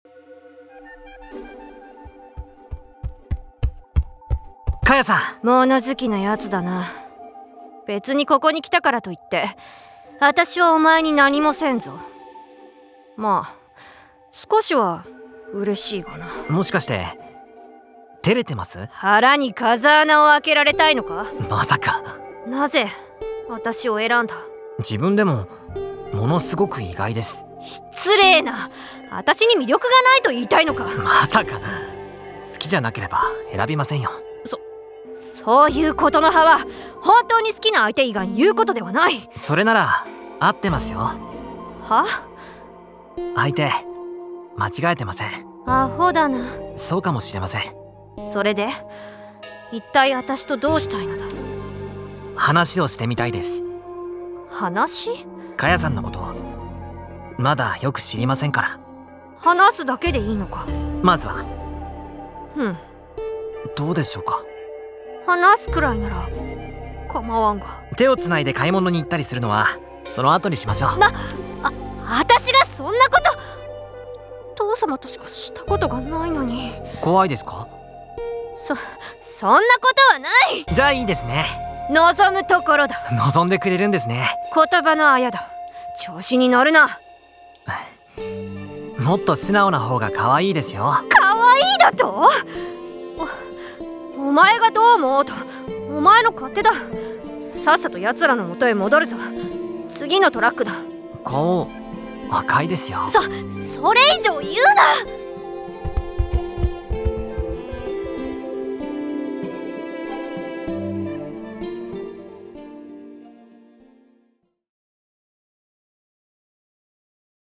かやさん、 物好きなやつだな。別にここに来たからといって私はお前に何もせんぞ。まあ少しは嬉しいがな。 もしかして照れてます？ 腹に風穴を開けられたいのか？ まさか。 なぜ私を選んだ？ 自分でもものすごく意外です。 失礼な。私に魅力がないと言いたいのか？ まさか。好きじゃなければ選びませんよ。 そういうことの葉は本当に好きな相手以外に言うことではない。 それなら合ってますよ。 は？ 相手間違えてません。 アホだな。 そうかもしれません。 それで一体私とどうしたいのだ？ 話をしてみたいです。 話？ かやさんのことまだよく知りませんから。 話すだけでいいのか？ まずはどうでしょうか。 話すくらいなら構わんが。 手をつないで買い物に行ったりするのはその後にしましょう。 私がそんなこと。父様としかしたことがないのに。 怖いですか？ そんなことはない。 じゃあいいですね。 望むところだ。 望んでくれるんですね。 言葉のあやだ。調子に乗るな。 もっと素直な方が可愛いですよ。 可愛いだと？お前がどう思おうとお前の勝手だ。さっさと奴らの元へ戻るぞ。次のトラックだ。 顔赤いですよ。 それ以上言うな。